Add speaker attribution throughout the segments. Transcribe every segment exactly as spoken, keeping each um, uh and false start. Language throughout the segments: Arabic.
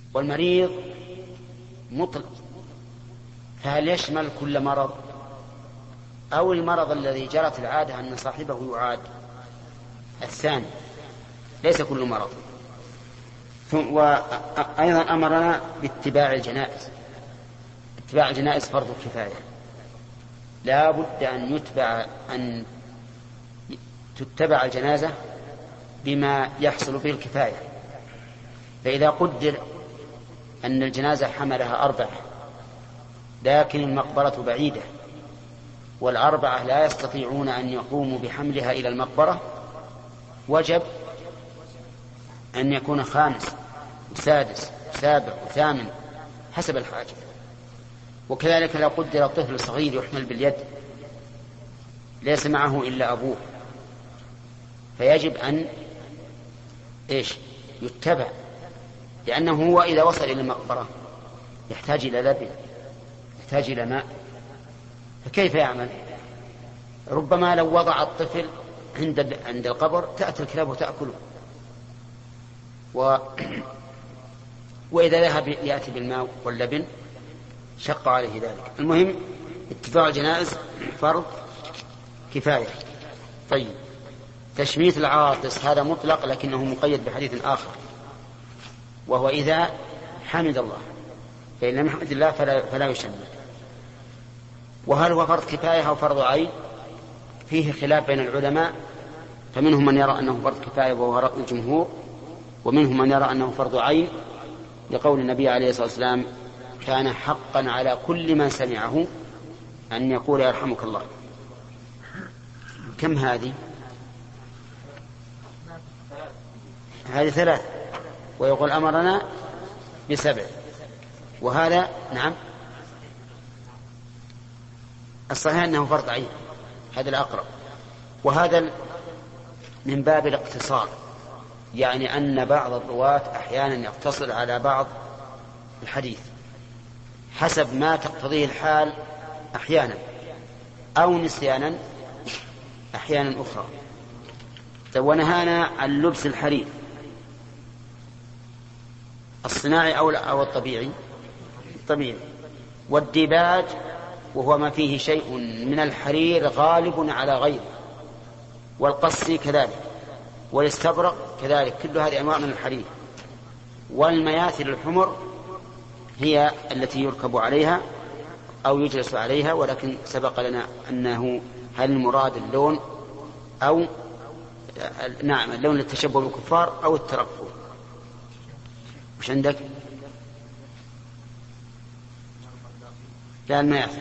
Speaker 1: والمريض مطلق، فهل يشمل كل مرض أو المرض الذي جرت العادة أن صاحبه يعاد؟ الثاني، ليس كل مرض. وأيضا أمرنا باتباع الجنائز. اتباع الجنائز فرض كفاية، لا بد أن يتبع أن تتبع الجنازة بما يحصل به الكفاية. فإذا قدر أن الجنازة حملها أربعة لكن المقبرة بعيدة والأربعة لا يستطيعون أن يقوموا بحملها إلى المقبرة، وجب أن يكون خامس وسادس وسابع وثامن حسب الحاجة. وكذلك لو قدر طفل صغير يحمل باليد ليس معه إلا أبوه، فيجب أن إيش يتبع، لأنه هو إذا وصل إلى المقبرة يحتاج إلى لبن، يحتاج إلى ماء، فكيف يعمل؟ ربما لو وضع الطفل عند عند القبر تأتي الكلاب وتأكله، و... وإذا ذهب يأتي بالماء واللبن شق عليه ذلك. المهم اتباع الجنائز فرض كفاية. طيب، تشميت العاطس هذا مطلق لكنه مقيد بحديث آخر، وهو إذا حمد الله، فإن لم يحمد الله فلا, فلا يشمت. وهل هو فرض كفاية أو فرض عين؟ فيه خلاف بين العلماء، فمنهم من يرى أنه فرض كفاية وهو رأي الجمهور، ومنهم من يرى أنه فرض عين لقول النبي عليه الصلاة والسلام: كان حقا على كل من سمعه أن يقول يرحمك الله. كم هذه؟ هذه ثلاث، ويقول أمرنا بسبع، وهذا نعم الصحيح أنه فرض عين، هذا الأقرب. وهذا من باب الاقتصار، يعني أن بعض الرواة أحيانا يقتصر على بعض الحديث حسب ما تقتضيه الحال أحيانا، أو نسيانا أحيانا أخرى. ونهانا عن لبس الحرير الصناعي أو الطبيعي الطبيعي، والديباج وهو ما فيه شيء من الحرير غالب على غيره، والقصي كذلك، والاستبرق كذلك، كل هذه أنواع من الحرير. والمياثل الحمر هي التي يركب عليها أو يجلس عليها، ولكن سبق لنا أنه هل المراد اللون أو نعم اللون للتشبه بالكفار أو الترفه. وش عندك؟ لا، المياثل.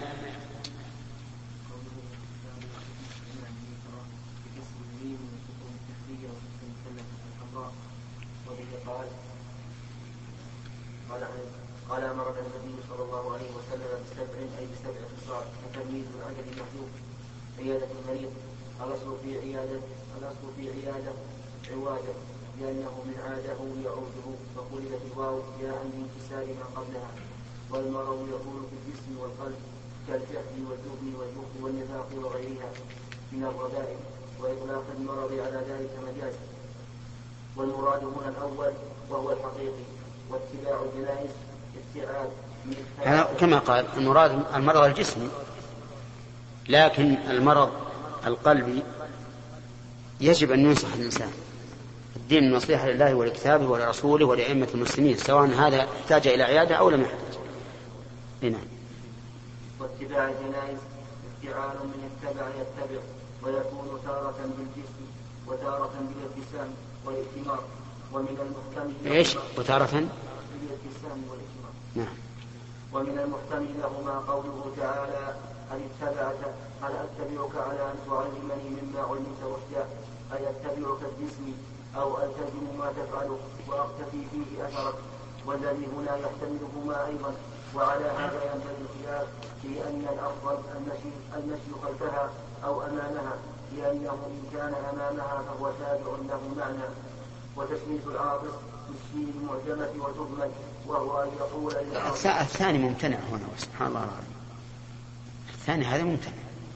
Speaker 2: قال أمرنا النبي صلى الله عليه وسلم بسبع أي بسبع خصال: التمييز بالعدد المحدود، عيادة المريض. الأصل في عيادة الأصل في عيادة عوادة، لأنه من عاده يعوده، فقلبت الواو جاء من انكسار ما قبلها. والمرض يكون في الجسم والقلب كالجهل والجبن والبخل والنفاق وغيرها من الرذائل، وإطلاق المرض على ذلك مجاز. والمراد هنا الأول وهو الحقيقي، واتباع الجنائز ابتعاد من
Speaker 1: كما قال المراد المرض الجسمي، لكن المرض القلبي يجب أن ينصح الإنسان. الدين النصيحة لله ولكتابه ولرسوله ولأئمة المسلمين، سواء هذا احتاج إلى عيادة أو لم يحتاج. هنا
Speaker 2: واتباع الجنائز ابتعاد من اتبع يتبع، ويكون تارة بالجسم وتارة بالابتسام والائتمار. ومن المحتمل
Speaker 1: إيش؟ وتارة
Speaker 2: بالابتسام والائتمار.
Speaker 1: نعم.
Speaker 2: ومن المحتمل لهما قوله تعالى: هل اتبعك هل أتبعك على أن تعلمني مما علمت رشدا، أي أتبعك باسمي أو ألتزم ما تفعله وأقتفي فيه أثرك. والذي هنا يحتملهما أيضا. وعلى هذا ينبغي الخلاف في أن الأفضل المشي, المشي خلفها أو أمامها، لأنه إن كان أمامها فهو تابع له معنى. وتشميت العاطس بالشين المعجمة وتهمل، وهو أن يقول
Speaker 1: الثاني ممتنع هنا، سبحان الله العظيم. الثاني هذا ممتنع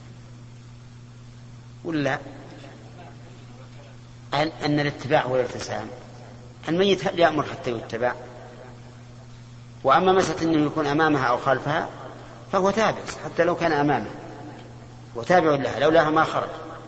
Speaker 1: ولا أن الاتباع والارتسام؟ الميت هل يأمر حتى يتبع؟ وأما مسألة أنه يكون أمامها أو خلفها فهو تابع حتى لو كان أمامه وتابع لها لولاها ما خرج.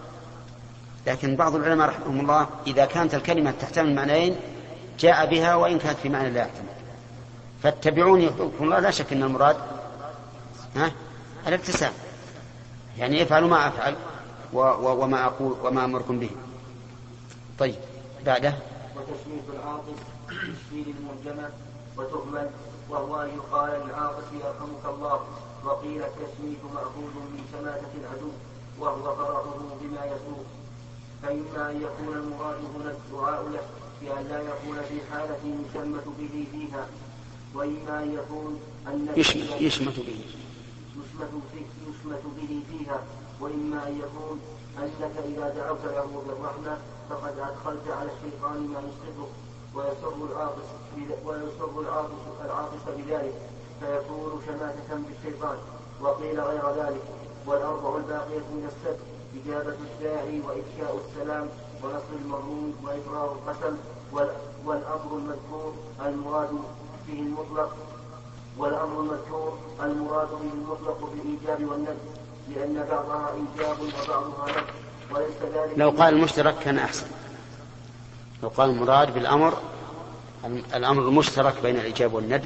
Speaker 1: لكن بعض العلماء رحمهم الله إذا كانت الكلمة تحتمل معنيين جاء بها وإن كانت في معنى لا يحتمل. فاتبعوني يحببكم الله لا شك أن المراد ها الابتسام، يعني افعلوا ما أفعل وما أقول وما أمركم به. طيب بعده
Speaker 2: وتشميت العاطف تشميل المنجمة وتهمل، وهو أن يقال للعاطف يرحمك الله، وقيل التشميت مأخوذ من شماتة العدو وهو فرحه بما يسوء. فإما أن يكون المراد هنا الدعاء له بأن لا يكون في حالة يشمت به فيها، وإما أن يكون أنك
Speaker 1: يشمت, يشمت به
Speaker 2: يشمت, يشمت به فيها وإما أن يكون أنك إذا دعوت له بالرحمة فقد أدخلت على الشيطان ما يسقطه ويسر العاطس ويسر العاطس العاطس بذلك فيكون شماتة بالشيطان. وقيل غير ذلك. والأربع الباقية من السبت إجابة الداعي وإفشاء السلام ونصر المظلوم وإبرار القسم. والأمر المذكور المراد به المطلق والأمر المذكور المراد به المطلق بالإيجاب والندب، لأن بعضها إيجاب وبعضها ندب، وليس ذلك.
Speaker 1: لو قال المشترك كان أحسن. لو قال المراد بالأمر الأمر المشترك بين الإيجاب والندب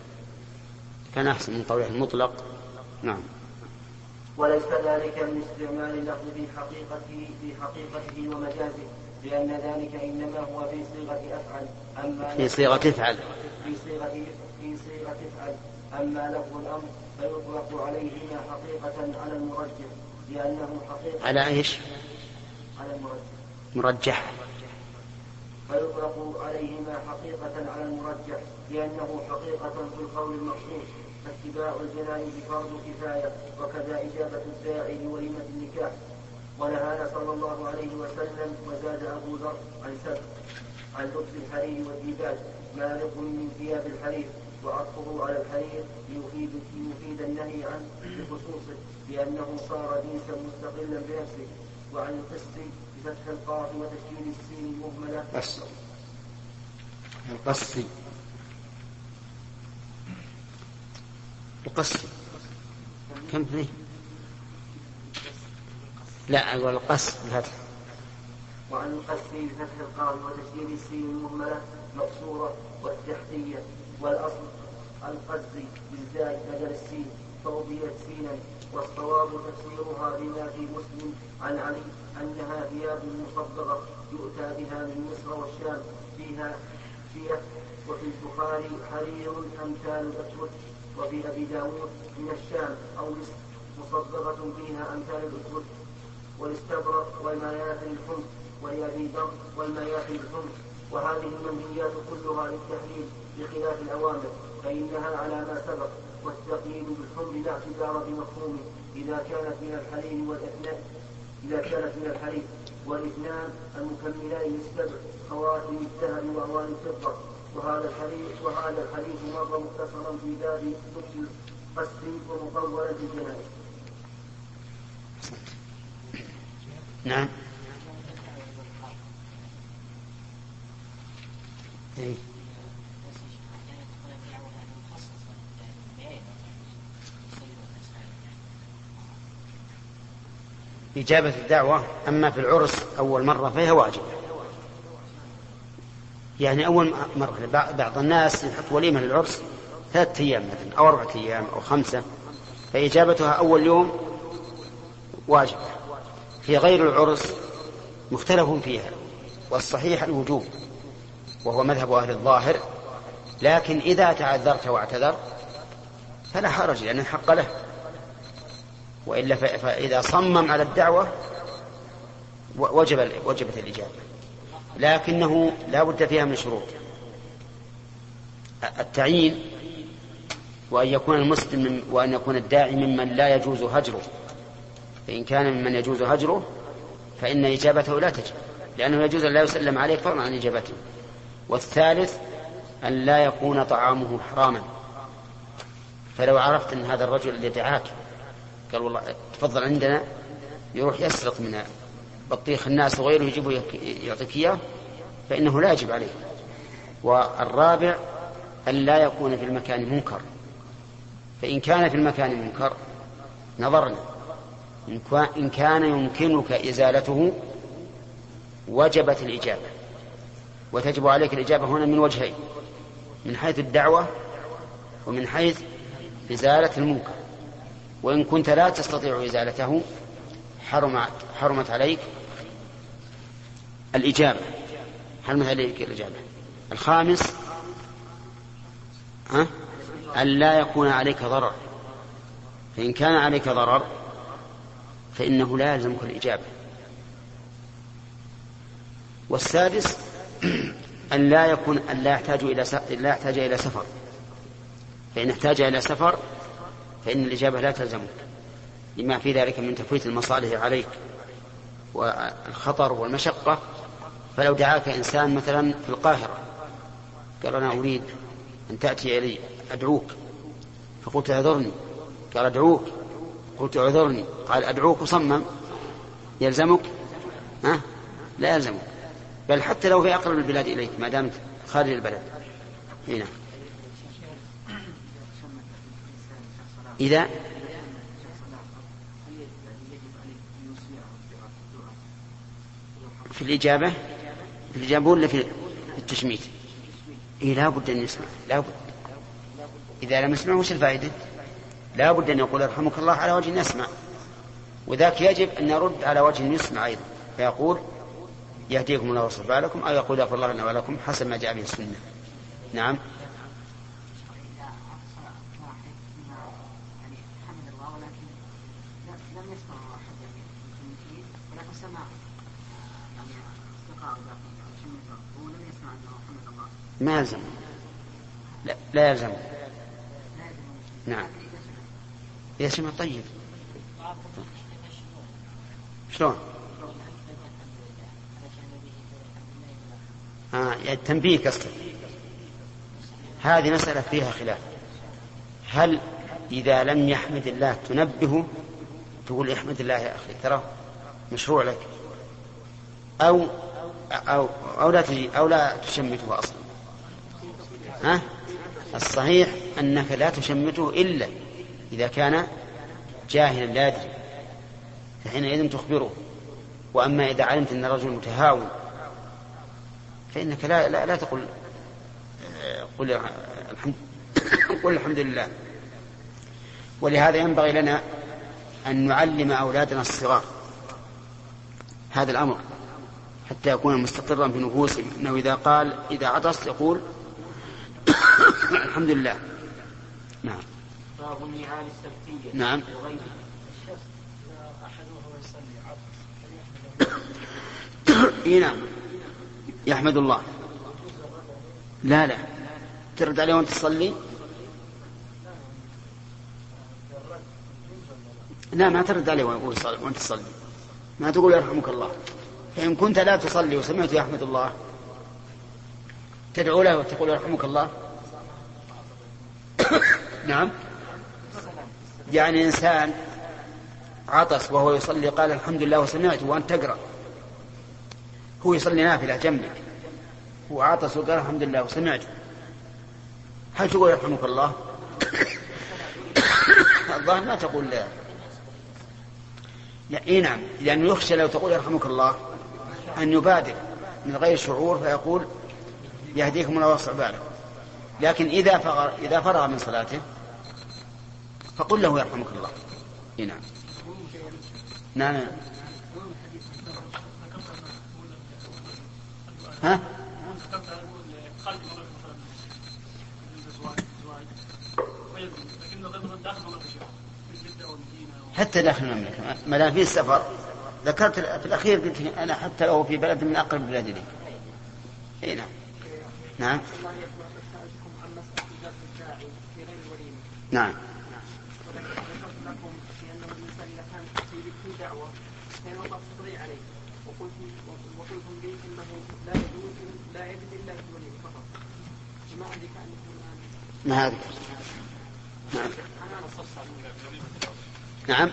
Speaker 1: كان أحسن من قوله المطلق. نعم.
Speaker 2: وليس ذلك من استعمال اللفظ في حقيقته في حقيقته ومجازه، لأن ذلك إنما هو في صيغة أفعل. أما
Speaker 1: في صيغة افعل
Speaker 2: في صيغة في صيغة افعل. أما لفظ الأمر فيطلق عليهما حقيقة على المرجح، لأنه حقيقة
Speaker 1: على إيش؟
Speaker 2: على المرجح.
Speaker 1: مرجح.
Speaker 2: فيطلق عليهما حقيقة على المرجح لأنه حقيقة في القول المقصود. فاتباع الجنائز فرض كفاية، وكذا إجابة الداعي لوليمة النكاح. ونهانا صلى الله عليه وسلم. وزاد أبو ذر عن سبت عن لبس الحرير والديباج مالق من ثياب الحرير، وعطفه على الحرير ليفيد, ليفيد النهي عنه بخصوصه لأنه صار جنسا مستقلا بنفسه. وعن القسط بفتح القاف وتشكيل السين المهملة.
Speaker 1: بس القسط القسط كم فيه؟ لا أقول القسط بفتح.
Speaker 2: وعن القسط بفتح القاف وتشكيل السين المهملة مقصورة والتحتية. والأصل القسط بالزاي بدل السين فأضيت سينا. والصواب تفسيرها بما في مسلم عن علي أنها ثياب مصبغة يؤتى بها من مصر والشام فيها فيها. وفي البخاري حرير أمثال الأسود. وفي أبي داود من الشام أو مصر مصبغة فيها أمثال الأسود. والاستبرق والمياثل الحمص ولأبي ذر والمياثل الحمص. وهذه المنهيات كلها للتحليل بخلاف الأوامر فإنها على ما سبق. والتقييد بالحمر لا اعتبار بمفهومه إذا كانت من الحليل والإثنان إذا كانت من الحليل والاثنان المكملان للسبع خواتم الذهب وأواني الفضة. وهذا الحديث وهذا الحديث مر مختصرا في باب لبس القسط ومطولا في الجنائز.
Speaker 1: نعم. إيه. إجابة الدعوة أما في العرس أول مرة فهي واجب، يعني أول مرة بعض الناس يحط وليمة للعرس ثلاثة أيام مثلا أو أربعة أيام أو خمسة، فإجابتها أول يوم واجب. في غير العرس مختلف فيها، والصحيح الوجوب وهو مذهب أهل الظاهر، لكن إذا تعذرت واعتذر فلا حرج لأن الحق له، وإلا فإذا صمم على الدعوة وجب وجبت الإجابة، لكنه لا بد فيها من شروط: التعيين، وأن يكون المسلم وأن يكون الداعي ممن لا يجوز هجره، فإن كان ممن يجوز هجره فإن إجابته لا تجب، لأنه يجوز أن لا يسلم عليه فضلا عن إجابته. والثالث أن لا يكون طعامه حراما، فلو عرفت أن هذا الرجل الذي دعاك قال والله تفضل عندنا، يروح يسرق من بطيخ الناس وغيره يجيبه يعطيك إياه، فإنه لا يجب عليه. والرابع أن لا يكون في المكان منكر، فإن كان في المكان منكر نظرنا، إن كان يمكنك إزالته وجبت الإجابة، وتجب عليك الإجابة هنا من وجهين، من حيث الدعوة ومن حيث إزالة المنكر. وإن كنت لا تستطيع إزالته حرمت, حرمت عليك الإجابة حرمت عليك الإجابة. الخامس ها؟ أن لا يكون عليك ضرر، فإن كان عليك ضرر فإنه لا يلزمك الإجابة. والسادس أن لا يكون أن لا يحتاج إلى لا يحتاج إلى سفر، فإن احتاج إلى سفر فإن الإجابة لا تلزمك، لما في ذلك من تفويت المصالح عليك والخطر والمشقة. فلو دعاك إنسان مثلا في القاهرة قال أنا أريد أن تأتي إلي أدعوك، فقلت أعذرني، قال أدعوك، قلت أعذرني، قال أدعوك، وصمم، يلزمك؟ ها؟ لا يلزمك، بل حتى لو في أقرب البلاد إليك ما دامت خارج البلد. هنا إذا في الإجابة في الإجابة ولا في التشميت؟ إيه لا بد أن يسمع، لا بد. إذا لم يسمع وش الفائدة؟ لا بد أن يقول يرحمك الله على وجه يسمع، وذاك يجب أن يرد على وجه يسمع أيضا، فيقول يهديكم الله ويصلح بالكم، أو يقول يغفر الله لنا ولكم حسب ما جاء به السنة. نعم. ما يلزم، لا, لا يلزم. نعم يسمع. طيب شلون؟ آه التنبيه كسر، هذه مسألة فيها خلاف. هل إذا لم يحمد الله تنبهه تقول احمد الله يا أخي ترى مشروع لك، أو أو أو لا تجي أو لا تشمته أصلا؟ ها؟ الصحيح أنك لا تشمته إلا إذا كان جاهلا لا يدري، فحينئذ تخبره. وأما إذا علمت أن الرجل متهاون فإنك لا لا, لا تقول قل الحمد قل الحمد لله. ولهذا ينبغي لنا أن نعلم أولادنا الصغار هذا الأمر حتى يكون مستقرا في نفوسهم، أنه إذا قال إذا عطس يقول الحمد لله. نعم.
Speaker 2: باب النعال السبتية.
Speaker 1: نعم. إيه نعم يحمد الله. لا لا ترد عليه وانت تصلي. لا ما ترد عليه وانت تصلي، ما تقول يرحمك الله. فإن كنت لا تصلي وسمعت يحمد الله تدعو له وتقول يرحمك الله. نعم. يعني إنسان عطس وهو يصلي قال الحمد لله وسمعت وأنت تقرأ، هو يصلي نافلة جنبك، هو عطس وقال الحمد لله وسمعت، هل تقول يرحمك الله؟ الظاهر ما تقول لا. لا إيه نعم، لأنه يخشى لو تقول يرحمك الله أن يبادر من غير شعور فيقول يهديكم الله ويصلح بالكم. لكن إذا فرغ, إذا فرغ من صلاته فقل له يرحمك الله. إيه نعم. نعم. نعم. ها؟ حتى داخل المملكة ما دام فيه السفر. ذكرت في الأخير قلت أنا حتى لو في بلد من أقرب البلاد لي. إيه نعم. نعم. نعم. ما هذا؟ نعم. نعم.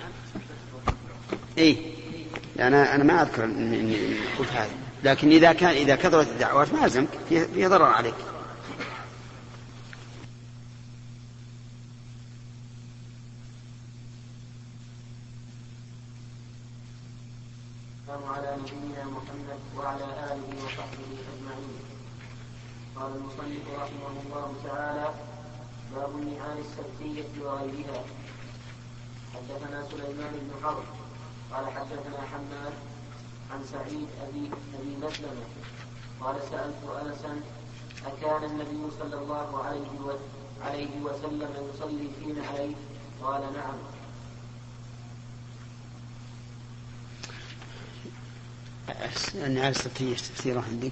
Speaker 1: إيه أنا أنا ما أذكر إني قلت هذا، لكن إذا كان إذا كثرت الدعوات ما ألزمك، فيه ضرر عليك.
Speaker 2: والسلام على نبينا محمد وعلى آله وصحبه أجمعين. قال المصنف رحمه الله تعالى: باب النعال السبتية وغيرها. حدثنا سليمان بن حرب قال حدثنا حماد عن سعيد أبي أبي مسلمة قال: سألت أنسا: أكان النبي صلى الله عليه وسلم يصلي فينا عليه؟ قال: نعم.
Speaker 1: النعال السبتية تفسيرها عندك؟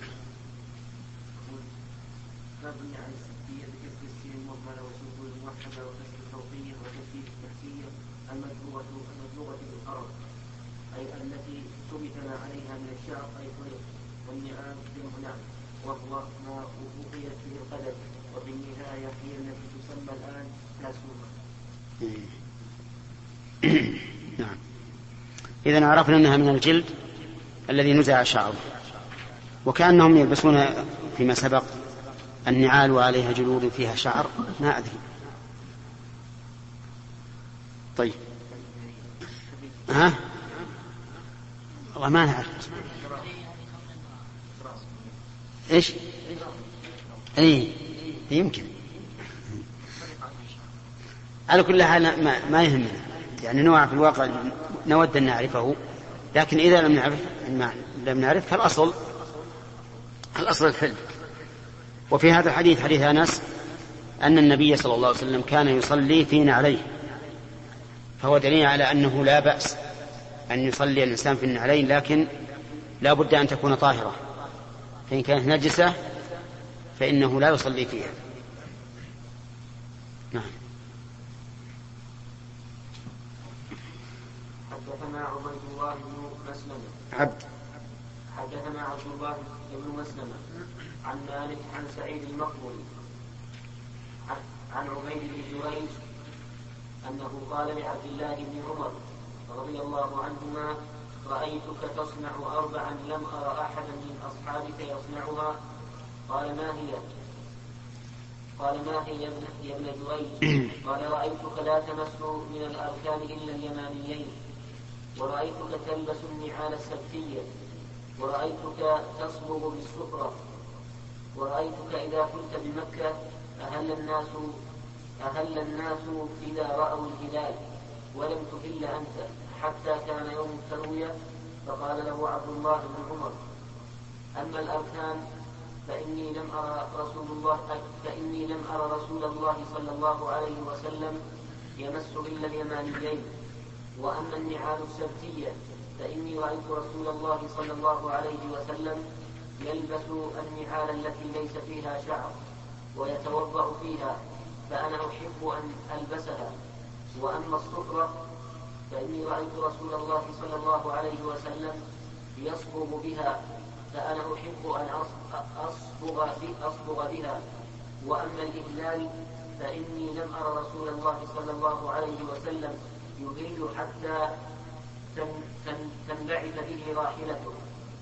Speaker 2: باب النعال السبتية بكسر السين المهملة وسكون الموحدة وكسر الفوقية وتشديد التحتية المدلوغة المدلوغة بالأرض، أي التي ثبت عليها من الشعر أي طريق. والنعال جمع نعل وهو ما أبقيت به القدم، وفي النهاية هي التي تسمى الآن كاسومة.
Speaker 1: نعم. إذن عرفنا أنها من الجلد الذي نزع شعره، وكأنهم يلبسون فيما سبق النعال وعليها جلود فيها شعر، ما أدري. طيب، ها والله ما نعرف إيش. إيه يمكن. على كل حال ما, ما يهمنا، يعني نوع في الواقع نود أن نعرفه، لكن إذا لم نعرف لم نعرف فالأصل الأصل الحل. وفي هذا الحديث حديث أنس أن النبي صلى الله عليه وسلم كان يصلي فينا عليه، فهو دليل على أنه لا بأس أن يصلي الإنسان في النعلين، لكن لا بد أن تكون طاهرة، فإن كانت نجسة فإنه لا يصلي فيها. نعم.
Speaker 2: حدثنا عبيد الله بن مسلمة
Speaker 1: عبد
Speaker 2: حدثنا عبد الله بن مسلمة عن مالك عن سعيد المقبري عن عبيد بن جريج أنه قال لعبد الله بن عمر رضي الله عنهما: رأيتك تصنع أربعا لم أرى أحدا من أصحابك يصنعها. قال: ما هي؟ قال: ما هي يا ابن جريج؟ قال: رأيتك لا تمس من الأركان إلا اليمانيين، ورأيتك تلبس النعال السبتية، ورأيتك تصبغ بالسفرة، ورأيتك إذا كنت بمكة أهل الناس أهل الناس إذا رأوا الهلال، ولم تهل أنت حتى كان يوم التروية. فقال له عبد الله بن عمر: أما الأركان فإني لم أرى رسول الله فإني لم أرى رسول الله صلى الله عليه وسلم يمس إلا اليمانيين، وأما النعال السبتية فإني رأيت رسول الله صلى الله عليه وسلم يلبس النعال التي ليس فيها شعر ويتوضأ فيها، فأنا أحب أن ألبسها. وأما الصفرة فإني رأيت رسول الله صلى الله عليه وسلم يصبغ بها، فأنا أحب أن أصبغ أصبغ بها. وأما الإهلال فإني لم أرى رسول الله صلى الله عليه وسلم يهل حتى تنبعث به راحلته.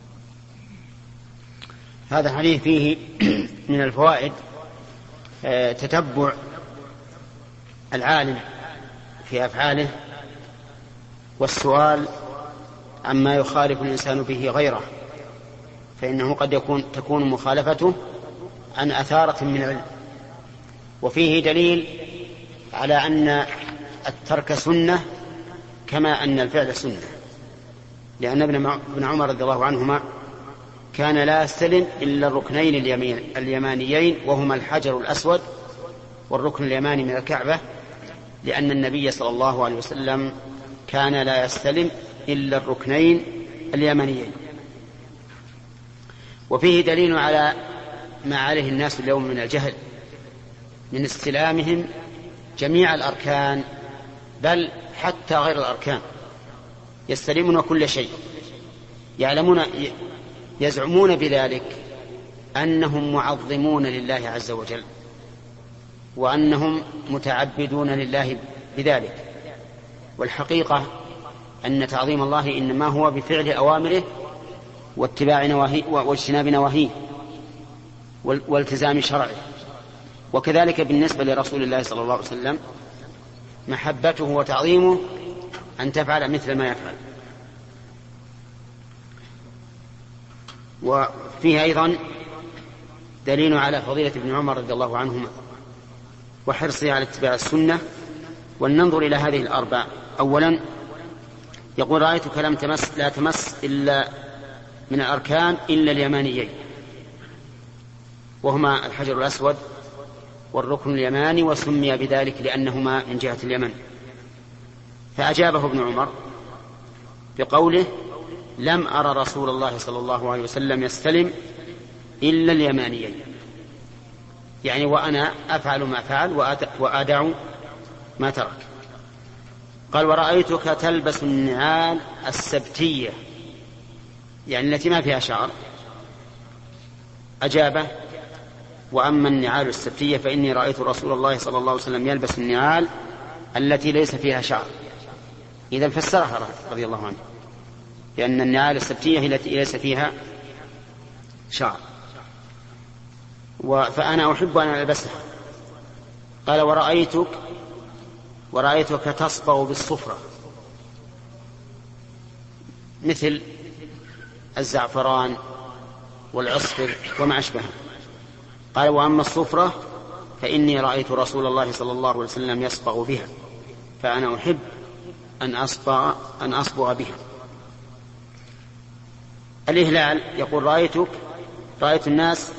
Speaker 1: هذا الحديث فيه من الفوائد تتبع العالم في أفعاله والسؤال عما يخالف الإنسان به غيره، فإنه قد يكون تكون مخالفته عن أثارة من العلم. وفيه دليل على أن الترك سنة كما أن الفعل سنة، لأن ابن عمر رضي الله عنهما كان لا يستلم إلا الركنين اليمانيين، وهما الحجر الأسود والركن اليماني من الكعبة، لأن النبي صلى الله عليه وسلم كان لا يستلم إلا الركنين اليمانيين. وفيه دليل على ما عليه الناس اليوم من الجهل من استلامهم جميع الأركان، بل حتى غير الأركان يستلمون كل شيء، يعلمون يزعمون بذلك أنهم معظمون لله عز وجل، وأنهم متعبدون لله بذلك. والحقيقة أن تعظيم الله إنما هو بفعل أوامره واتباع نواهيه واجتناب نواهيه والتزام شرعه. وكذلك بالنسبة لرسول الله صلى الله عليه وسلم محبته وتعظيمه أن تفعل مثل ما يفعل. وفيه أيضا دليل على فضيلة ابن عمر رضي الله عنهما وحرصه على اتباع السنة. ولننظر إلى هذه الأربع. أولا يقول رأيتك لم تمس لا تمس إلا من الأركان إلا اليمانيين، وهما الحجر الأسود والركن اليماني، وسمي بذلك لأنهما من جهة اليمن. فأجابه ابن عمر بقوله لم أرى رسول الله صلى الله عليه وسلم يستلم إلا اليمانيين، يعني وأنا أفعل ما فعل وأدع ما ترك. قال ورأيتك تلبس النعال السبتية، يعني التي ما فيها شعر. أجابه وأما النعال السبتية فإني رأيت رسول الله صلى الله عليه وسلم يلبس النعال التي ليس فيها شعر. إذا فسرها رضي الله عنه لأن النعال السبتية هي التي ليس فيها شعر، فأنا أحب أن ألبسها. قال ورأيتك ورأيتك تصبغ بالصفرة مثل الزعفران والعصفر وما أشبهه. قال وأما الصفرة فإني رأيت رسول الله صلى الله عليه وسلم يصبغ بها، فأنا أحب أن أصبغ, أن أصبغ بها. الإهلال يقول رأيتك رأيت الناس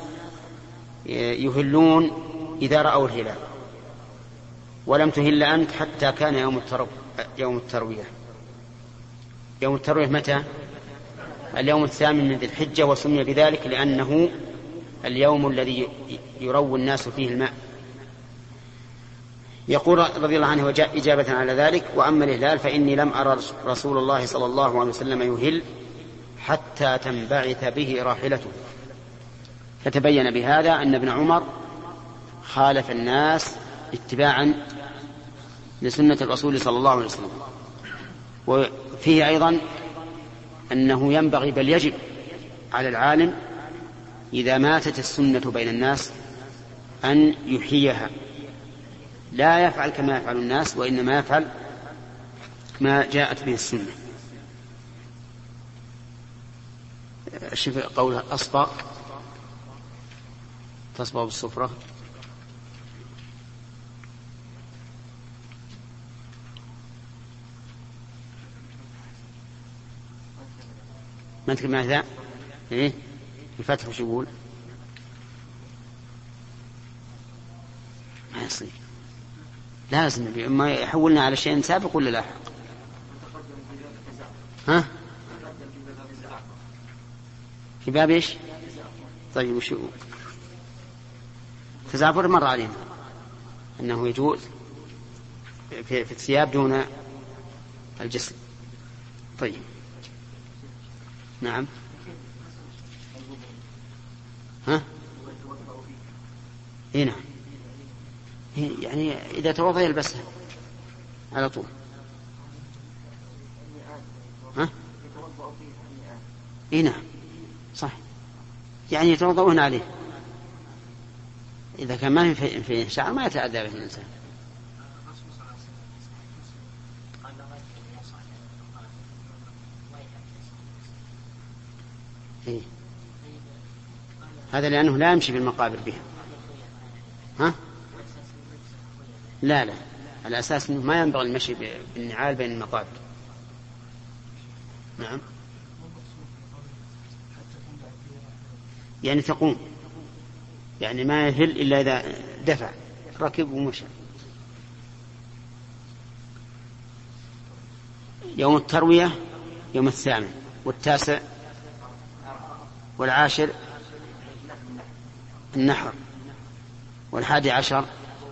Speaker 1: يهلون إذا رأوا الهلال، ولم تهل أنت حتى كان يوم الترو... يوم التروية. يوم التروية متى؟ اليوم الثامن من ذي الحجة، وسمي بذلك لأنه اليوم الذي يروي الناس فيه الماء. يقول رضي الله عنه وجاء إجابة على ذلك وأما الإهلال فإني لم أرى رسول الله صلى الله عليه وسلم يهل حتى تنبعث به راحلته. فتبين بهذا أن ابن عمر خالف الناس اتباعا لسنة الرسول صلى الله عليه وسلم. وفيه أيضا أنه ينبغي بل يجب على العالم إذا ماتت السنة بين الناس أن يحييها، لا يفعل كما يفعل الناس، وإنما يفعل ما جاءت به السنة. شوف قولها أصبغ تصبغ بالصفرة. ما تكلم ماذا؟ إيه؟ الفتح وش يقول؟ ما يصير، لازم ما يحولنا على شيء سابق ولا لاحق. ها؟ في باب إيش؟ طيب وش يقول؟ تزعفر مر علينا أنه يجوز في, في الثياب دون الجسد. طيب نعم. ها؟ إيه نعم، يعني إذا توضأ يلبسها على طول. ها؟ إيه نعم صح، يعني يتوضؤون عليه. إذا كان ما في في شعر ما يتأذى به الإنسان. إيه؟ هذا لأنه لا يمشي في المقابر بها. ها؟ لا لا، الأساس أنه ما ينبغي المشي بالنعال بين المقابر. نعم، يعني تقوم، يعني ما يهل إلا إذا دفع ركب ومشى. يوم التروية يوم الثامن والتاسع والعاشر النحر، والحادي عشر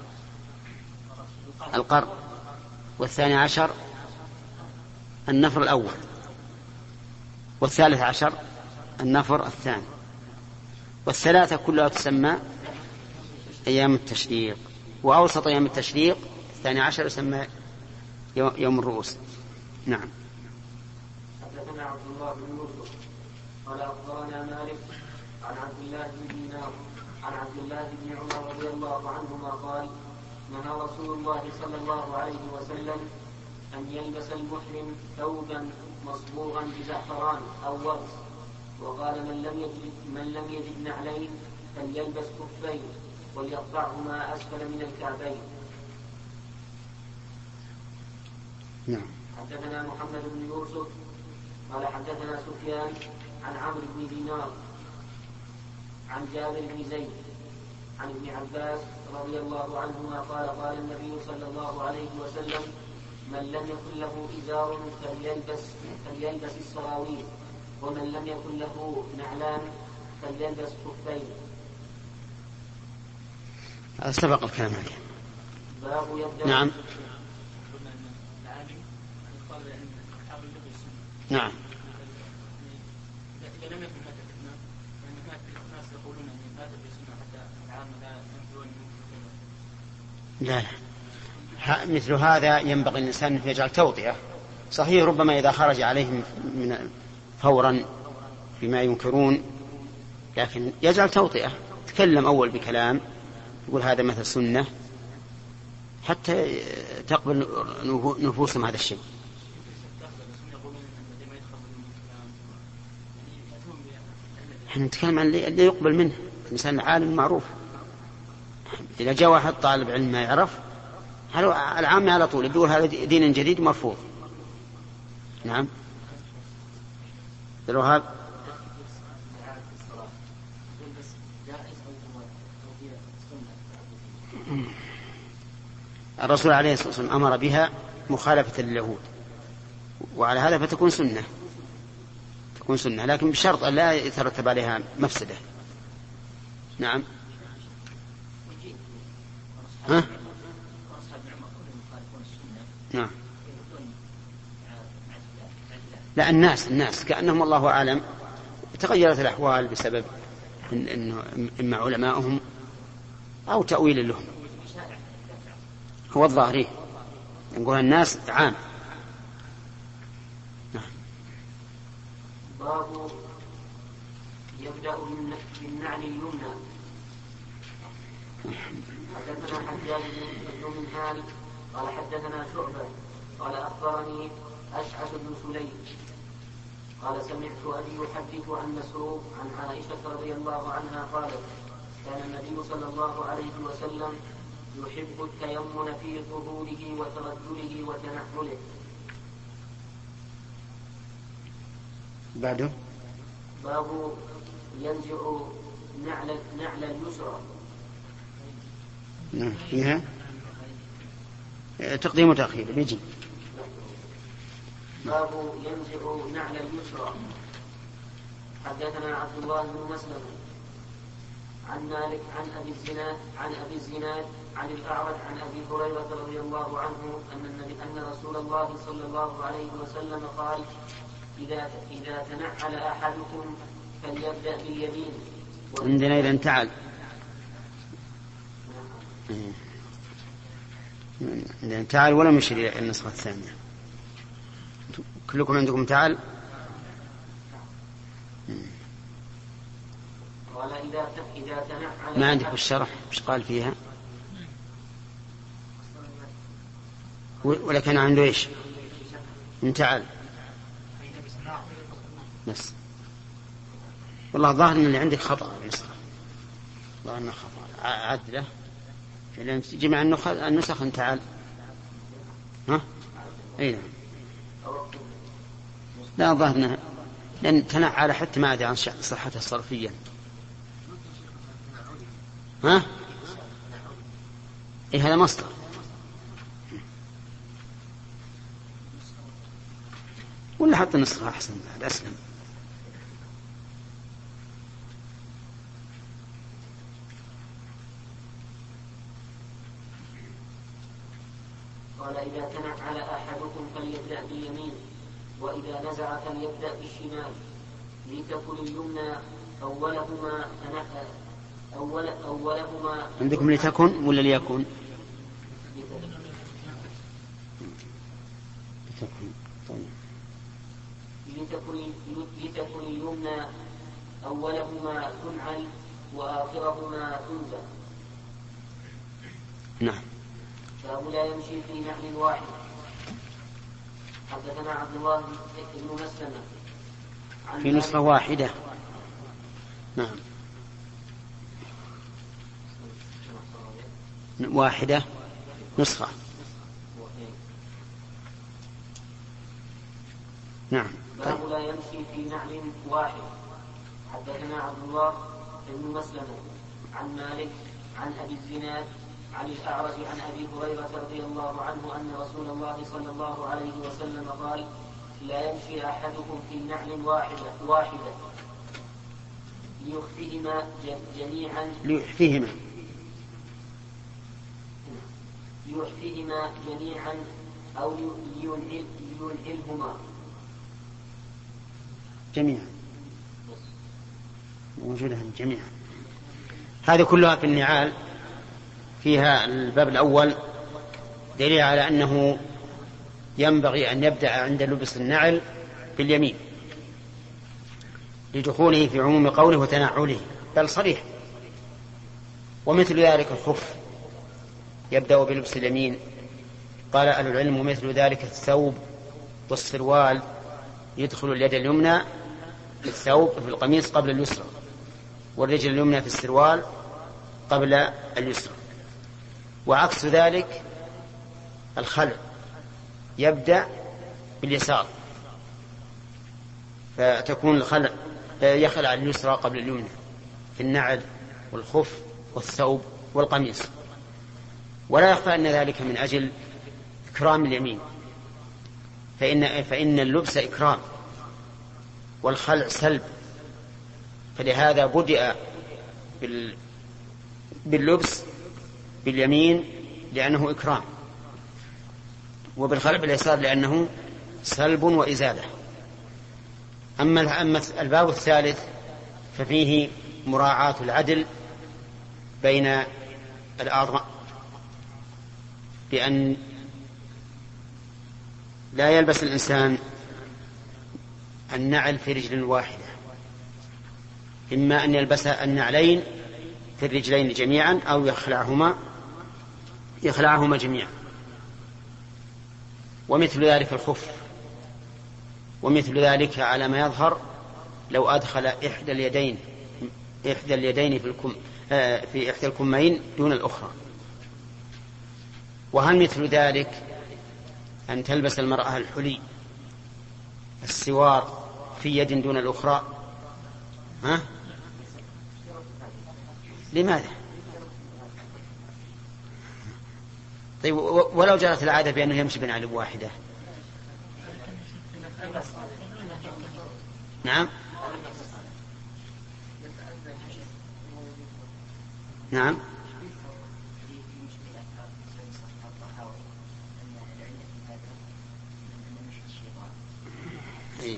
Speaker 1: القر، والثاني عشر النفر الأول، والثالث عشر النفر الثاني، والثلاثة كلها تسمى أيام التشريق. وأوسط أيام التشريق الثاني عشر يسمى يوم الرؤوس. نعم.
Speaker 2: حدثنا عبد الله بن يوسف قال أخبرنا مالك عن عبد الله بن دينار عن عبد الله بن عمر رضي الله عنهما قال نهى رسول الله صلى الله عليه وسلم أن يلبس المحرم ثوبا مصبوغا بزعفران أو ورس وقال من لم يجد, من لم يجد نعلين فليلبس خفين وليقطعهما أسفل من الكعبين.
Speaker 1: نعم.
Speaker 2: حدثنا محمد بن يوسف قال حدثنا سفيان عن عمرو بن دينار عن جابر بن زيد عن ابن عباس رضي الله عنهما قال قال النبي صلى الله عليه وسلم من لم يكن له إزار فليلبس, فليلبس السراويل ومن لم يكن له نعلان فليلبس خفين.
Speaker 1: هذا سبق الكلام عليه.
Speaker 2: باب يبدأ
Speaker 1: نعم. نعم. لا لا مثل هذا ينبغي الإنسان أن يجعل توطئة. صحيح ربما إذا خرج عليهم من فورا بما ينكرون لكن يجعل توطئة، تكلم أول بكلام يقول هذا مثل سنة حتى تقبل نفوسهم هذا الشيء. احنا نتكلم عن اللي يقبل منه الإنسان عالم معروف. إذا جاء واحد طالب علم ما يعرف العام على طول يقول هذا دين جديد مرفوض. نعم. الوهاب الرسول عليه الصلاة والسلام أمر بها مخالفة لليهود، وعلى هذا فتكون سنة، تكون سنة لكن بشرط أن لا يترتب عليها مفسدة. نعم. ها؟ نعم. لا الناس الناس كأنهم الله أعلم تغيرت الأحوال بسبب إنه إما علماؤهم أو تأويل لهم. هو الظاهري نقول الناس عام. نعم.
Speaker 2: باب يبدأ بالنعل اليمنى. حدثنا حجاج بن منهال قال حدثنا شعبة قال أخبرني أشعث بن سليم قال سمعت أبي يحدث عن مسروق عن عائشة رضي الله عنها قالت كان النبي صلى الله عليه وسلم يحب التيمن في ظهوره وترجله وتنحله.
Speaker 1: بعده
Speaker 2: باب ينزع نعل نعل اليسرى.
Speaker 1: نعم فيها تقديم وتأخير بيجي.
Speaker 2: باب ينزع نعل اليسرى. حدثنا عبد الله بن مسلم عن مالك عن أبي الزناد عن أبي الزناد عن الأعرج عن أبي هريرة رضي الله عنه أن النبي أن رسول الله صلى الله عليه وسلم قال إذا إذا تنعل أحدكم فليبدأ باليمين.
Speaker 1: عندنا إذا انتعل إذا انتعل ولا مشي إلى النسخة الثانية. كلكم عندكم تعال.
Speaker 2: قال إذا إذا تنعل
Speaker 1: ما عندك بالشرح مش قال فيها ولا كان عنده إيش انتعال بس. والله ظاهر ان اللي عندك خطأ ظاهر انه خطأ عدله لأن جمع النسخ انتعال. ها اي نعم. لا ظاهرنا لأن تنعل حتى ما أدري عن صحتها الصرفيا. ها إيه هذا مصدر. ولا حط النسخة أحسن بعد أسلم.
Speaker 2: قال إذا تنعل أحدكم فليبدأ باليمين وإذا نزع فليبدأ بالشمال لتكن اليمنى أولهما أول أولهما.
Speaker 1: عندكم لتكن ولا ليكن؟ لتكن. طيب.
Speaker 2: لتكن لتكن اليمنى أولهما تنعل وآخرهما تنزع.
Speaker 1: نعم.
Speaker 2: باب لا يمشي في نعل واحد. حدثنا عبد الله بن مسلمة
Speaker 1: في نسخة واحدة نعم. واحدة نسخة. نعم.
Speaker 2: باب لا يمشي في نعل واحد. حدثنا عبد الله بن مسلمة عن مالك عن أبي الزناد عن الأعرج عن أبي هريرة رضي الله عنه أن رسول الله صلى الله عليه وسلم قال: لا يمشي أحدكم في نعل واحدة واحدة ليخفيهما جميعا
Speaker 1: ليحفيهما
Speaker 2: ليحفيهما جميعا أو لينعل لينعلهما
Speaker 1: جميعا موجودة جميعا. هذه كلها في النعال. فيها الباب الأول دليل على أنه ينبغي أن يبدأ عند لبس النعل باليمين لدخوله في عموم قوله وتنعله، بل صريح. ومثل ذلك الخف يبدأ بلبس اليمين. قال أهل العلم: ومثل ذلك الثوب والسروال يدخل اليد اليمنى في الثوب في القميص قبل اليسرى، والرجل اليمنى في السروال قبل اليسرى. وعكس ذلك الخلع يبدأ باليسار، فتكون الخلع يخلع اليسرى قبل اليمنى في النعل والخف والثوب والقميص. ولا يخفى أن ذلك من أجل إكرام اليمين، فإن, فإن اللبس إكرام والخلع سلب، فلهذا بدأ باللبس باليمين لأنه إكرام، وبالخلع باليسار لأنه سلب وإزالة. أما الباب الثالث ففيه مراعاة العدل بين الأعضاء، بأن لا يلبس الإنسان النعل في رجل واحدة، إما أن يلبس النعلين في الرجلين جميعا أو يخلعهما يخلعهما جميعا. ومثل ذلك الخف، ومثل ذلك على ما يظهر لو أدخل إحدى اليدين إحدى اليدين في الكم في إحدى الكمين دون الأخرى. وهل مثل ذلك أن تلبس المرأة الحلي السوار في يد دون الأخرى؟ ها؟ لماذا؟ طيب ولو جرت العادة بأنه يمشي بنعل واحدة؟ نعم نعم إيه.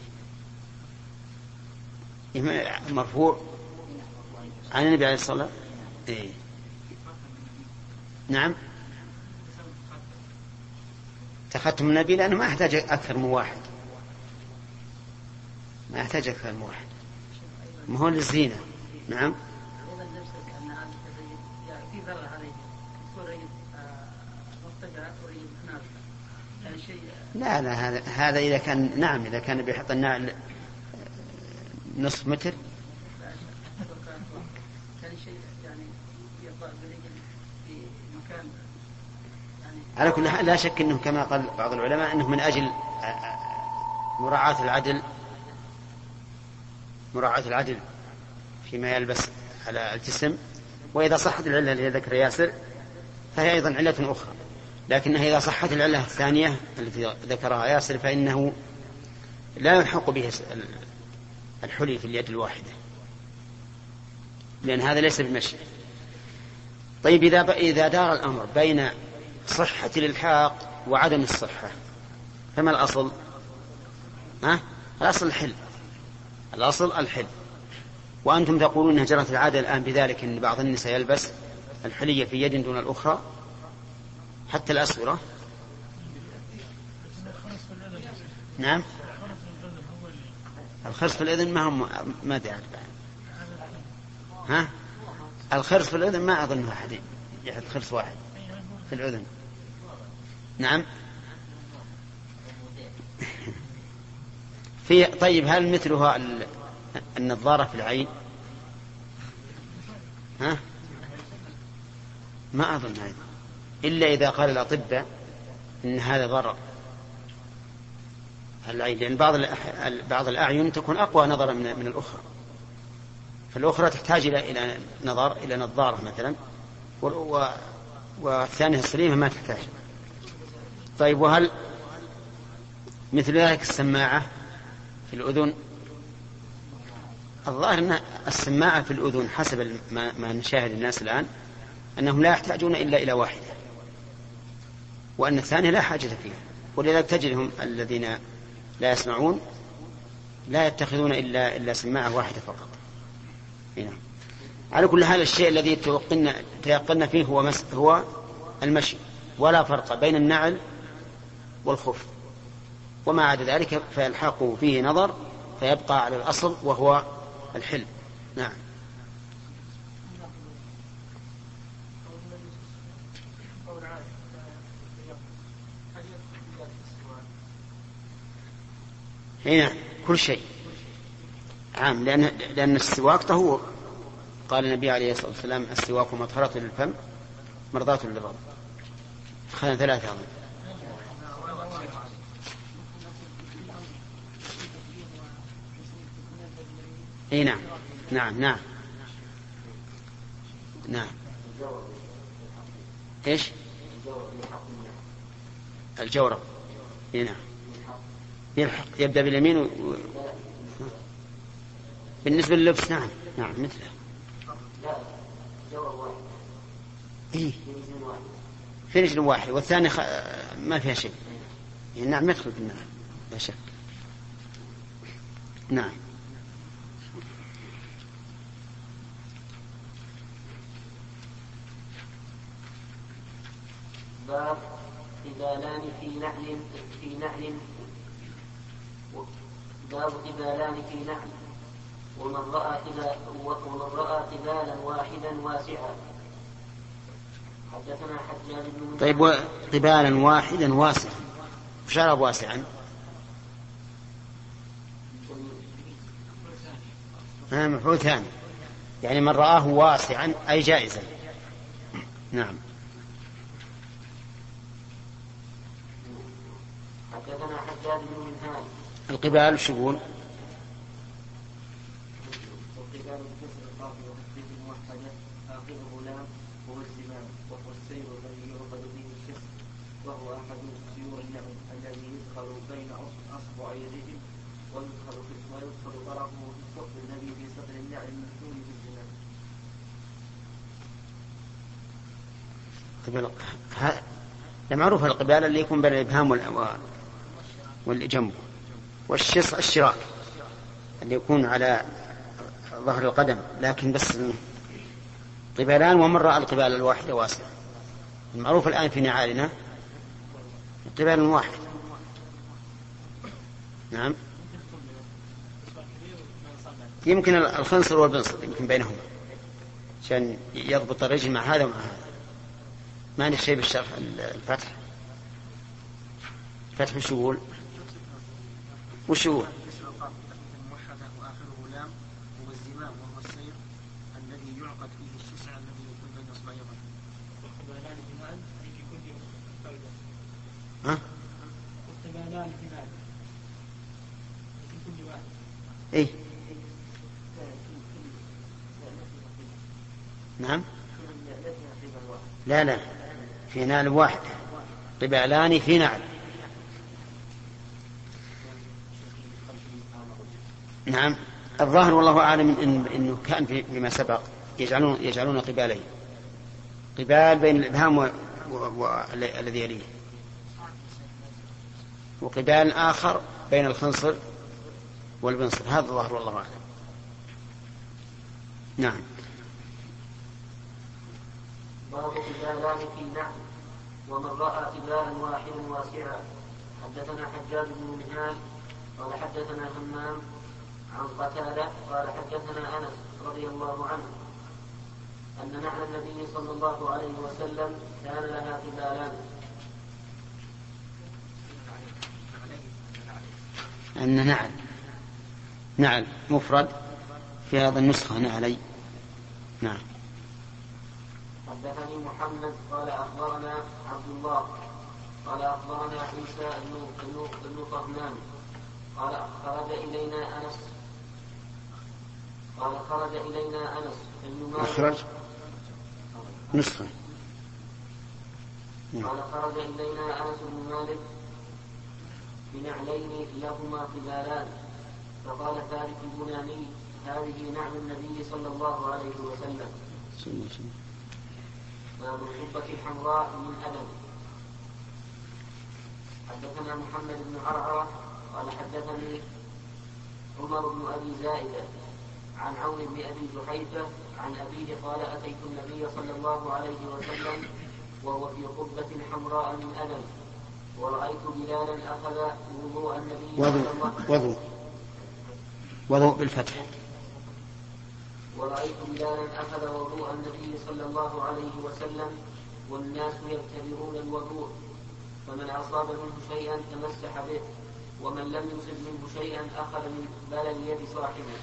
Speaker 1: مرفوع عن النبي عليه الصلاة والسلام. إيه. نعم تختم النبي لأنه ما يحتاج أكثر من واحد، ما يحتاج أكثر من واحد، ما هو للزينة. نعم لا لا هذا هذا إذا كان نعم إذا كان بيحط النعل نصف متر على كل حال لا شك أنه كما قال بعض العلماء أنه من أجل مراعاة العدل مراعاة العدل فيما يلبس على الجسم. وإذا صحت العلة التي ذكر ياسر فهي أيضا علة أخرى، لكنها إذا صحت العلة الثانية التي ذكرها ياسر فإنه لا يلحق به الحلي في اليد الواحدة، لأن هذا ليس بمشي. طيب إذا إذا دار الأمر بين صحة الإلحاق وعدم الصحة فما الأصل؟ ها؟ الأصل الحل، الأصل الحل. وأنتم تقولون أن جرت العادة الآن بذلك أن بعض النساء يلبس الحلية في يد دون الأخرى حتى الأسورة. نعم الخرس في الأذن ما هم ما أدري ها الخرس في الأذن ما أظن أحد يحط خرس واحد في الأذن. نعم في طيب هل مثلها النظارة في العين ها؟ ما أظن هذا إلا إذا قال الأطباء إن هذا ضرر العين، لأن بعض بعض الأعين تكون أقوى نظرا من من الأخرى، فالأخرى تحتاج إلى إلى نظر إلى نظارة مثلا، والثانية السليمة ما تحتاج. طيب، وهل مثل ذلك السماعة في الأذن؟ الظاهر أن السماعة في الأذن حسب ما نشاهد الناس الآن أنهم لا يحتاجون إلا إلى واحدة، وأن الثانية لا حاجة فيها، ولذلك تجدهم الذين لا يسمعون لا يتخذون إلا إلا سماعة واحدة فقط. هنا. على كل حال الشيء الذي تيقن فيه هو هو المشي، ولا فرق بين النعل والخف، وما عدا ذلك فيلحق فيه نظر فيبقى على الأصل وهو الحل. نعم. هنا كل شيء عام، لأن, لأن السواك طهور، قال النبي عليه الصلاة والسلام السواك مطهرة للفم مرضاة للرب. خلنا ثلاثة أظن. اي نعم نعم نعم نعم. ايش الجورب؟ اي نعم، يلحق يبدأ باليمين و... بالنسبة لللبس نعم نعم مثله. إيه؟ في رجل واحد والثاني خ... ما فيها شيء. يعني نعم يدخل في النار لا شك. نعم.
Speaker 2: باب قبالان في نعل في نعل باب قبالان في نعل ومن رأى ومن رأى قبالا واحدا واسعا. حدثنا حجاج بن.
Speaker 1: طيب، قبالا واحدا واسعا، وش عرب واسعا؟ ها مفعول ثاني، يعني من رآه واسعا أي جائزا. نعم.
Speaker 2: حدثنا حجاج بن منهال.
Speaker 1: القبال شو يقول؟
Speaker 2: القبال بكسر القاف وتثبيت موحدة آخره لام وهو الزمام، وهو السير الذي يعقد به الشخص، وهو أحد سيور النعم الذي يدخل بين أصبعي الرجل ويدخل ويدخل طرفه في الثقب الذي في صدر النعم المفتول بالزمام.
Speaker 1: قبل معروف القبال اللي يكون بين الإبهام واللي جنبه، والشص الشراك اللي يكون على ظهر القدم، لكن بس قبالان ومن رأى القبال الواحدة واسعة. المعروف الآن في نعالنا قبال واحد. نعم. يمكن الخنصر والبنصر يمكن بينهما عشان يضبط الرجل مع هذا ومع هذا. ما عندك شيء بالشرح الفتح؟ فتح وش يقول؟ وش يقول؟
Speaker 3: موحدة وآخره لام هو الزمام وهو السير الذي يعقد فيه الشسع الذي يكون بين أصبعي الرجل.
Speaker 1: ها؟
Speaker 3: والقبالان في بعض في كل واحد.
Speaker 1: إيه؟ نعم. لا لا، في نعل واحد، قبالان في نعل. نعم. الظاهر والله أعلم إن إنه كان في فيما سبق يجعلون يجعلون قبالين، قبال بين الإبهام والذي يليه، وقبال آخر بين الخنصر والبنصر. هذا الظاهر والله أعلم. نعم.
Speaker 2: باب قبالان في نعل ومن رأى قبالا واحدا واسعا. حدثنا حجاج بن منهال قال حدثنا همام عن قتادة قال حدثنا أنس رضي الله عنه أن نعل النبي صلى الله عليه وسلم كان لها قبالان.
Speaker 1: أن نعل نعل مفرد في هذا النسخة نعلي. نعم.
Speaker 2: حدثني محمد قال أخبرنا عبد الله قال أخبرنا عيسى بن طهمان قال خرج إلينا أنس قال خرج إلينا أنس بن مالك
Speaker 1: أخرج نسخة
Speaker 2: قال خرج إلينا أنس بن مالك بنعلين لهما قبالان فقال ثالث البناني هذه نعل النبي صلى الله عليه وسلم. باب القبة الحمراء من أدم. حدثنا محمد بن عرعرة قال حدثني عمر بن أبي زائدة عن عون بن أبي جحيفة عن أبيه قال أتيت النبي صلى الله عليه وسلم وهو في قبة حمراء من أدم ورأيت بلالا أخذ وضوء النبي صلى الله عليه وسلم
Speaker 1: وضوء وضوء بالفتح
Speaker 2: ورأيت بلالا أخذ وضوء النبي صلى الله عليه وسلم والناس يبتدرون الوضوء فمن أصاب منه شيئا تمسح به ومن لم يصب منه شيئا أخذ من بلل يد صاحبه.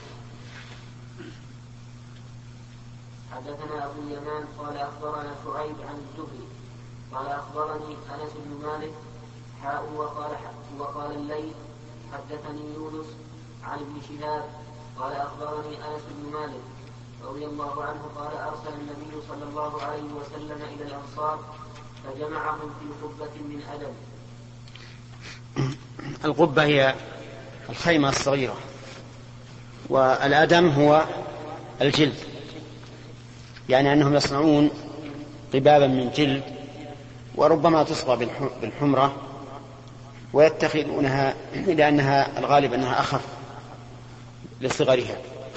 Speaker 2: حدثنا أبو اليمان قال أخبرنا شعيب عن الزهري قال أخبرني أنس بن مالك حاء وقال, وقال الليل حدثني يونس عن ابن شهاب قال أخبرني أنس بن مالك رضي الله عنه قال أرسل النبي صلى الله عليه وسلم إلى الأنصار فجمعهم في قبة من أدم.
Speaker 1: القبة هي الخيمة الصغيرة والأدم هو الجلد، يعني أنهم يصنعون قبابا من جلد وربما تصبغ بالحمرة ويتخذونها لأنها الغالب أنها أخف لصغرها.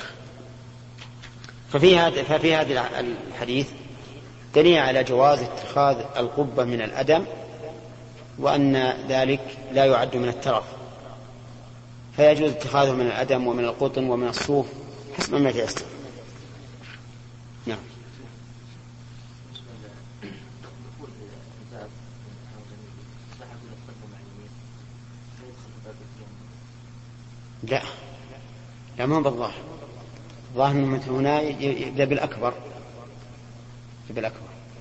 Speaker 1: ففي هذا ففي هذا الحديث دليل على جواز اتخاذ القبة من الأدم وأن ذلك لا يعد من الترف، فيجوز اتخاذه من الأدم ومن القطن ومن الصوف حسب ما يتيسر. نعم. لا لا ما هو بالظاهر، الظاهر انه مثل هنا يبدأ بالأكبر بالأكبر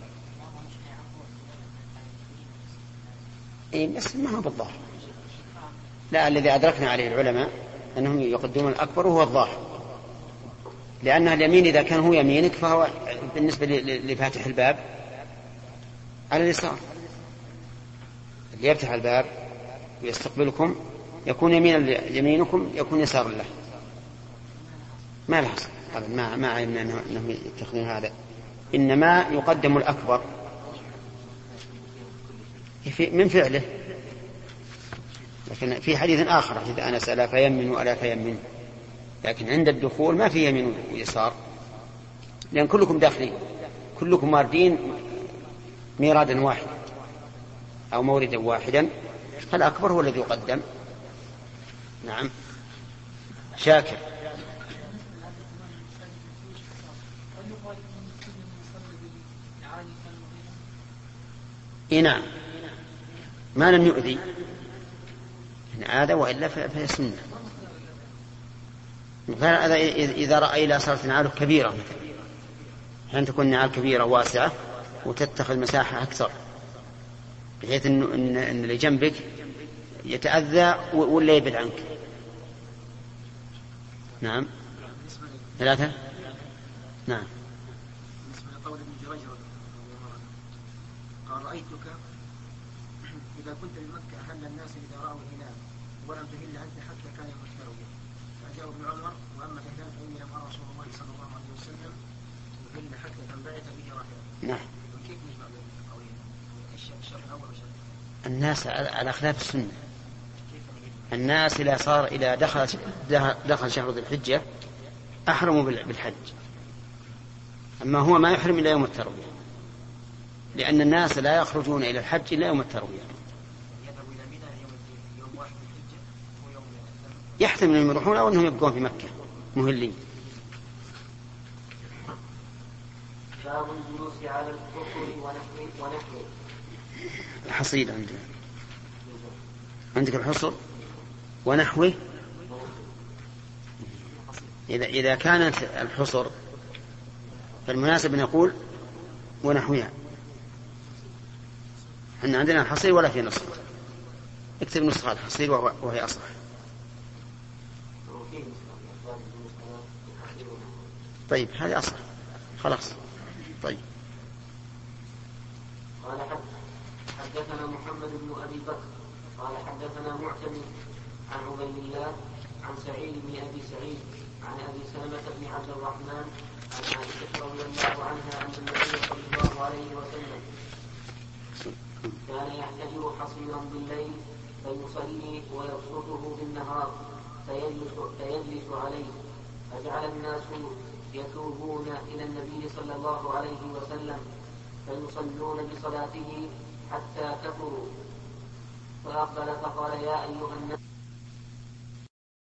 Speaker 1: إيه بس ما هو بالظاهر. لا، الذي أدركنا عليه العلماء أنهم يقدمون الأكبر وهو الظاهر، لأن اليمين إذا كان هو يمينك فهو بالنسبة لفاتح الباب على اليسار، اللي يفتح الباب ويستقبلكم يكون يمين يمينكم يكون يسار له، ما له حصر ما ما علمنا أنهم يتخذون هذا، إنما يقدم الأكبر من فعله. لكن في حديث آخر إذا أنا سألا فيمن وألا فيمن، لكن عند الدخول ما في يمين ويسار، لأن كلكم داخلين كلكم واردين ميرادا واحدا أو موردا واحدا، فالأكبر هو الذي يقدم. نعم. شاكر. إيه نعم، ما لم يؤذي إن عاد وإلا فهي سنة. إذا رأى إلى صارت نعاله كبيرة مثلا، حين تكون نعال كبيرة واسعة وتتخذ مساحة أكثر بحيث إن, إن, إن اللي جنبك يتأذى ولا يبعد عنك. نعم. ثلاثة. نعم.
Speaker 3: قال رأيتك إذا كنت بمكة أهل الناس إذا رأوا الهلال ولم تهل أنت حتى كان يوم التروية، فأجاب ابن عمر وأما الهلال فإني لم أرى رسول الله صلى الله عليه وسلم يهل حتى تنبعث به راحلة.
Speaker 1: نعم.
Speaker 3: كيف نجمع بين القولين؟ الشرح الأول والشرح
Speaker 1: الناس على خلاف السنة. الناس إذا صار إذا دخل دخل شهر ذي الحجة أحرموا بالحج، أما هو ما يحرم إلا يوم التروية، لأن الناس لا يخرجون إلى الحج إلا يوم التروية. يحتمل أن يروحون أو أنهم يبقون في مكة مهلين.
Speaker 2: باب الجلوس على الكفر ونحوه.
Speaker 1: الحصيد عندنا عندك الحصر ونحوه. إذا إذا كانت الحصر فالمناسب أن يقول ونحوها. احنا عندنا الحصير ولا في نسخ. اكتب نسخة الحصير وهي أصح. طيب هذه أصح خلاص. طيب.
Speaker 2: قال حدثنا محمد بن أبي بكر قال حدثنا معتمد عن عبيد الله عن سعيد بن أبي سعيد عن أبي سلمة بن عبد الرحمن عن عائشة رضي الله عنها أن النبي صلى الله عليه وسلم كان يحتجر حصيرا بالليل فيصلي ويبسطه بالنهار فيجلس, فيجلس عليه، فجعل الناس يتوبون إلى النبي صلى الله عليه وسلم فيصلون بصلاته حتى كفروا، فأقبل فقال يا أيها الناس